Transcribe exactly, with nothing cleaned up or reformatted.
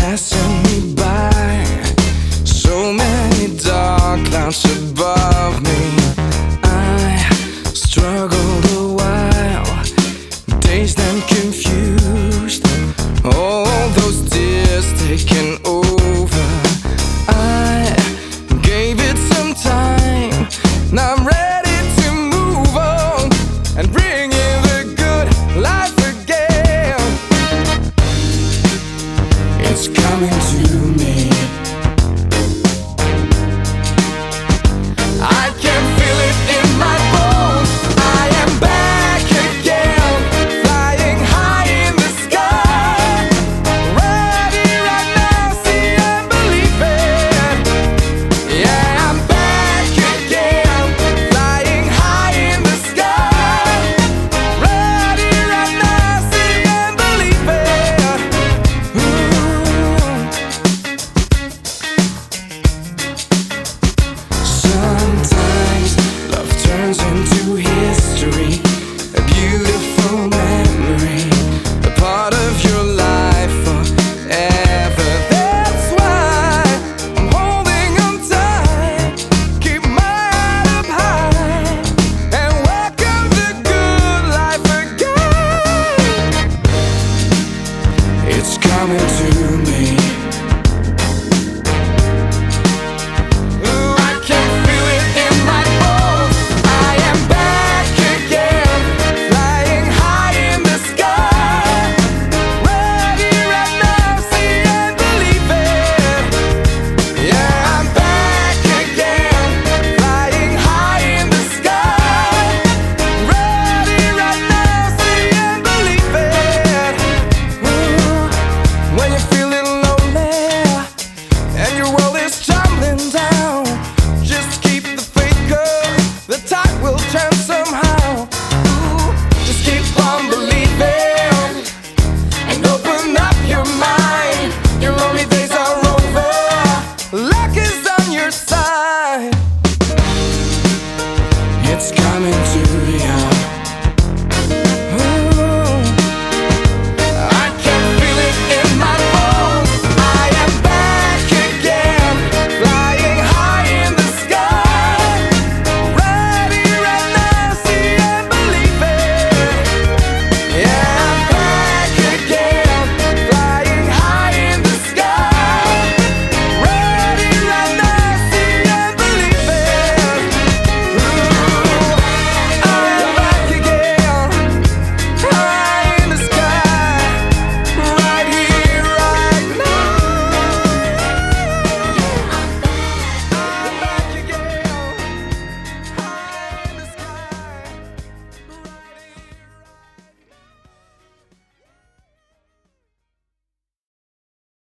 passing me by. So many dark clouds above me. I struggled a while, dazed and confused. All those tears taking over. I gave it some time. Now I'm ready to move on and bring in the good life again. It's coming to me.